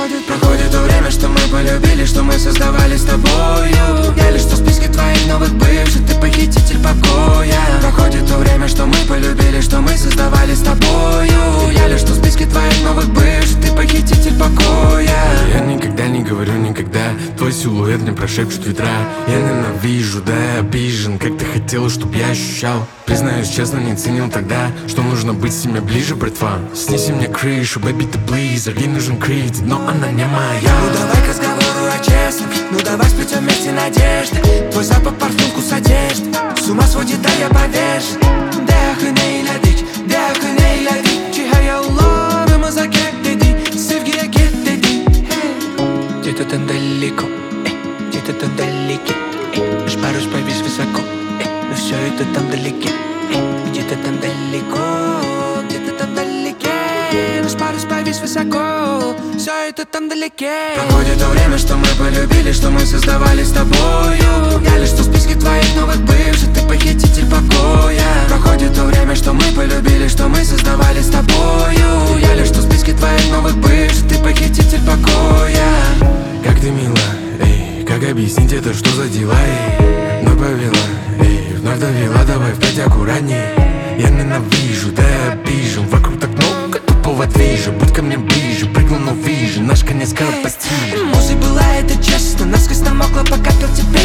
Проходит то время, что мы полюбили, что мы создавали с тобою. Я лишь в списке твоих новых бывших, ты похититель покоя. Проходит то время, что мы полюбили, что мы создавали с тобою. Я лишь в списке твоих новых бывших, ты похититель покоя. Я никогда не говорю никогда, твой силуэт мне прошепчут ветра. Я ненавижу, да я обижен, как ты хотела, чтоб я ощущал. Признаюсь честно, не ценил тогда, что нужно быть с ними ближе, братва. Снеси мне крышу, baby, ты please. Ей нужен кредит, но она не моя. Ну давай к разговору о честном, ну давай сплетем вместе надежды. Твой запах парфюм, вкус одежды с ума сводит, да я повешен. Değerli dedik Cihe yollarımıza gel dedi, sevgiye git dedi. Где-то там далеко, где-то там далеке. Наш парус повис высоко, но все это там далеке. Где-то там далеко, где-то там далеке. Наш парус повис высоко, все это там далеке. Проходит то время, что мы полюбили, что мы создавали с тобою. Я лишь в списке твоих новых бывших, ты похититель покоя. Проходит то время, что мы полюбили, что мы создавали с тобою. Я лишь в списке твоих новых бывших, ты похититель покоя. Как ты мила, эй, как объяснить это, что за дела, эй? Вновь повела, эй, вновь довела, давай впредь аккуратней. Я ненавижу, да я обижен, вокруг так много тупого движа. Будь ко мне ближе, прыгнул, но вижу, наш конец скоро постижен. Музой была это честно, насквозь намокла, пока пел тебе